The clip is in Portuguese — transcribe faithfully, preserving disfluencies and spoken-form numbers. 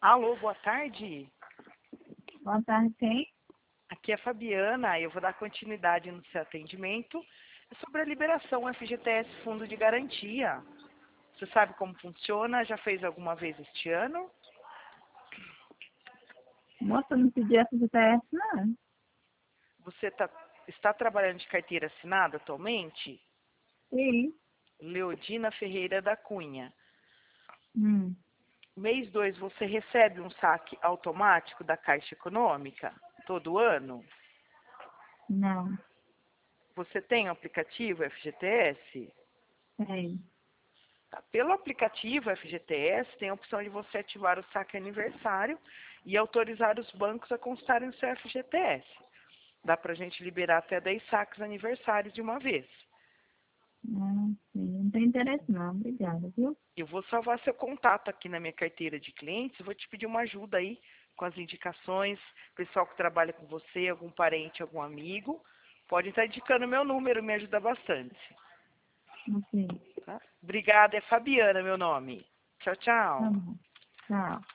Alô, boa tarde. Boa tarde, quem? Aqui é a Fabiana, eu vou dar continuidade no seu atendimento. É sobre a liberação F G T S Fundo de Garantia. Você sabe como funciona? Já fez alguma vez este ano? Moça, não pedi F G T S, não. Você tá, está trabalhando de carteira assinada atualmente? Sim. Leodina Ferreira da Cunha. Hum. Mês dois, você recebe um saque automático da Caixa Econômica todo ano? Não. Você tem o aplicativo F G T S? Tem. Tá? Pelo aplicativo F G T S, tem a opção de você ativar o saque aniversário e autorizar os bancos a constarem o seu F G T S. Dá pra gente liberar até dez saques aniversários de uma vez. Não, sim. Não tem interesse, não. Obrigada, viu? Eu vou salvar seu contato aqui na minha carteira de clientes, vou te pedir uma ajuda aí com as indicações, pessoal que trabalha com você, algum parente, algum amigo, pode estar indicando meu número, me ajuda bastante. Ok. Tá? Obrigada, é Fabiana meu nome. Tchau, Tá tchau. bom. Tchau.